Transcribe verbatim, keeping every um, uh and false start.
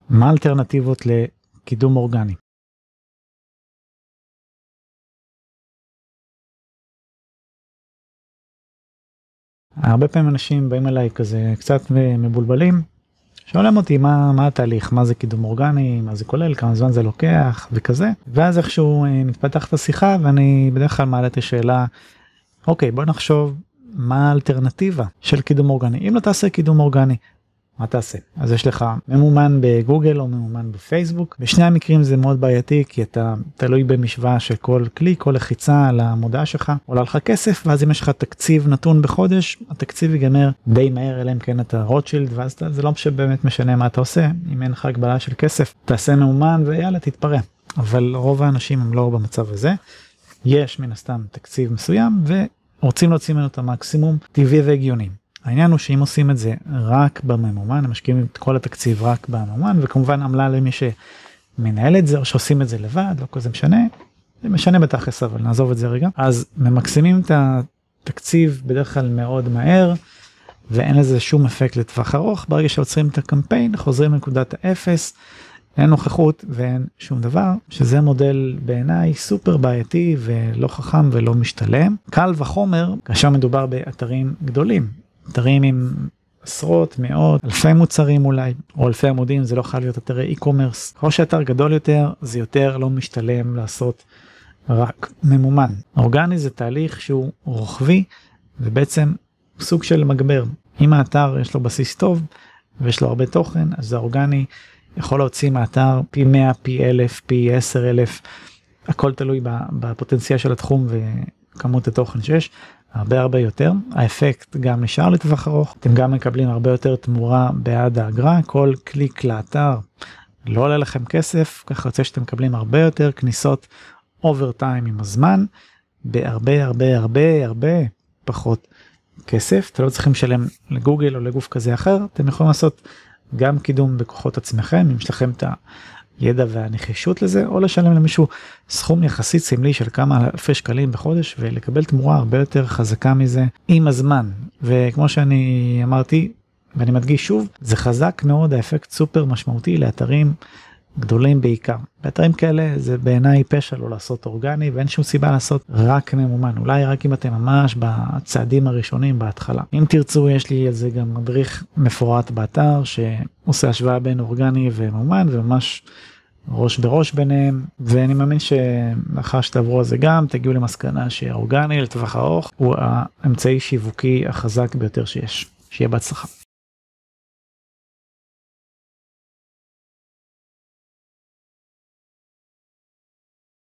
מה האלטרנטיבות לקידום אורגני? הרבה פעמים אנשים באים אליי כזה קצת מבולבלים, שואלים אותי מה, מה התהליך, מה זה קידום אורגני, מה זה כולל, כמה זמן זה לוקח וכזה, ואז איכשהו מתפתחת השיחה ואני בדרך כלל מעלה את השאלה, אוקיי, בוא נחשוב מה האלטרנטיבה של קידום אורגני. אם לא תעשה קידום אורגני, מה תעשה? אז יש לך ממומן בגוגל או ממומן בפייסבוק. בשני המקרים זה מאוד בעייתי, כי אתה תלוי במשוואה של כל קליק, כל לחיצה על המודעה שלך, עולה לך כסף, ואז אם יש לך תקציב נתון בחודש, התקציב ייגמר די מהר, אלא אם כן אתה רוטשילד, ואז אתה, זה לא באמת משנה מה אתה עושה, אם אין לך הגבלה של כסף, תעשה ממומן ויאללה, תתפרע. אבל רוב האנשים הם לא במצב הזה. יש מן הסתם תקציב מסוים, ורוצים להוציא ממנו את המקסימום טבעי והגיוני. העניין הוא שאם עושים את זה רק בממומן, הם משקיעים את כל התקציב רק בממומן, וכמובן עמלה למי שמנהל את זה, או שעושים את זה לבד, לא כזה משנה, זה משנה בתכלס, אבל נעזוב את זה רגע. אז ממקסימים את התקציב בדרך כלל מאוד מהר, ואין לזה שום אפקט לטווח ארוך. ברגע שעוצרים את הקמפיין, חוזרים לנקודת האפס, אין נוכחות ואין שום דבר, שזה מודל בעיניי סופר בעייתי ולא חכם ולא משתלם. קל וחומר, כאשר מדובר באתרים גדולים, אתרים עם עשרות, מאות, אלפי מוצרים אולי, או אלפי עמודים, זה לא חייב להיות אתרי אי-קומרס. ככל שאתר גדול יותר, זה יותר לא משתלם לעשות רק ממומן. אורגני זה תהליך שהוא רוחבי, ובעצם סוג של מגבר. אם האתר יש לו בסיס טוב, ויש לו הרבה תוכן, אז האורגני יכול להוציא מהאתר פי מאה, פי אלף, פי עשר אלף, הכל תלוי בפוטנציאל של התחום וכמות התוכן שיש. הרבה הרבה יותר, האפקט גם נשאר לטווח ארוך, אתם גם מקבלים הרבה יותר תמורה בעד האגרה, כל קליק לאתר לא עולה לכם כסף, ככה יוצא שאתם מקבלים הרבה יותר כניסות אובר טיים עם הזמן, בהרבה הרבה הרבה הרבה פחות כסף, אתם לא צריכים לשלם לגוגל או לגוף כזה אחר, אתם יכולים לעשות גם קידום בכוחות עצמכם, אם יש לכם את הידע והנחישות לזה, או לשלם למישהו סכום יחסית סמלי של כמה אלפי שקלים בחודש, ולקבל תמורה הרבה יותר חזקה מזה עם הזמן. וכמו שאני אמרתי, ואני מדגיש שוב, זה חזק מאוד, האפקט סופר משמעותי לאתרים גדולים בעיקר. באתרים כאלה זה בעיניי פשע לא לעשות אורגני, ואין שום סיבה לעשות רק ממומן. אולי רק אם אתם ממש בצעדים הראשונים בהתחלה. אם תרצו, יש לי על זה גם מדריך מפורט באתר, שעושה השוואה בין אורגני וממומן, וממש ראש בראש ביניהם, ואני מאמין שלאחר שתעברו על זה גם, תגיעו למסקנה שהאורגני לטווח ארוך הוא האמצעי שיווקי החזק ביותר שיש. שיהיה בהצלחה.